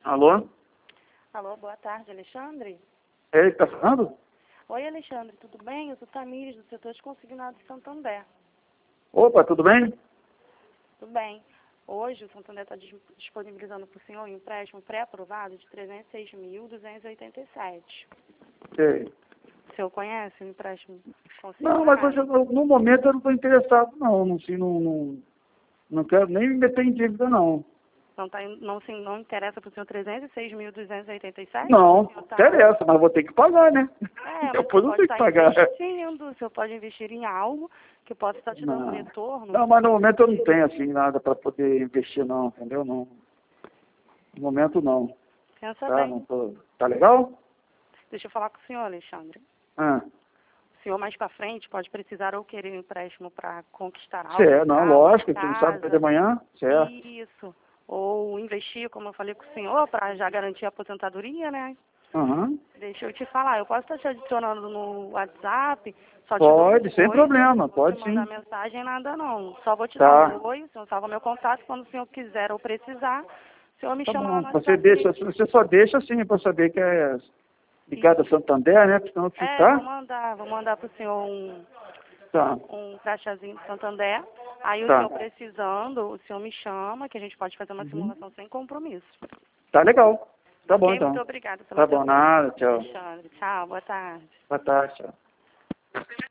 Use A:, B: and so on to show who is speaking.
A: Alô?
B: Alô, boa tarde, Alexandre.
A: Ele tá falando?
B: Oi, Alexandre, tudo bem? Eu sou Tamires, do setor de consignado de Santander.
A: Opa, tudo bem?
B: Tudo bem. Hoje o Santander está disponibilizando para o senhor um empréstimo pré-aprovado de R$ 306.287.
A: Sei.
B: O senhor conhece o empréstimo consignado?
A: Não, mas hoje, no momento eu não estou interessado, não. Não quero nem me meter em dívida, não.
B: Não interessa para o senhor 306.287?
A: Não,
B: O senhor
A: interessa, mas vou ter que pagar, né?
B: mas
A: Depois
B: o
A: eu
B: senhor pode
A: tenho que
B: estar
A: pagar.
B: investindo, o senhor pode investir em algo que possa estar te dando
A: Não.
B: retorno.
A: Não, mas no momento eu não tenho, assim, nada para poder investir, não, entendeu? Não. No momento, não.
B: Pensa
A: Tá,
B: bem.
A: não tô... Tá legal?
B: Deixa eu falar com o senhor, Alexandre.
A: Ah,
B: O senhor mais para frente pode precisar ou querer um empréstimo para conquistar algo.
A: certo, não,
B: carro,
A: lógico, tu não sabe
B: casa,
A: até de manhã, certo.
B: isso. Ou investir, como eu falei com o senhor, para já garantir a aposentadoria, né?
A: Aham.
B: Deixa eu te falar, eu posso estar te adicionando no WhatsApp, só te dou
A: Pode,
B: um
A: sem
B: oi,
A: problema,
B: não vou
A: pode
B: te mandar
A: sim.
B: mensagem, nada não. Só vou te dar
A: Tá,
B: um oi, o senhor salva meu contato, quando o senhor quiser ou precisar, o senhor me
A: tá
B: chama lá
A: bom.
B: no
A: Você
B: WhatsApp.
A: você só deixa assim para saber que é ligado a Santander, né? Porque senão
B: Vou
A: ficar.
B: mandar para o senhor
A: Tá,
B: um crachazinho de Santander. Aí o
A: tá.
B: senhor precisando, o senhor me chama, que a gente pode fazer uma
A: Uhum.
B: simulação sem compromisso.
A: Tá legal. Tá bom
B: Ok? Muito
A: então.
B: obrigada pela
A: Tá bom,
B: atenção,
A: nada, tchau.
B: Alexandre. Tchau, boa tarde.
A: Boa tarde, tchau.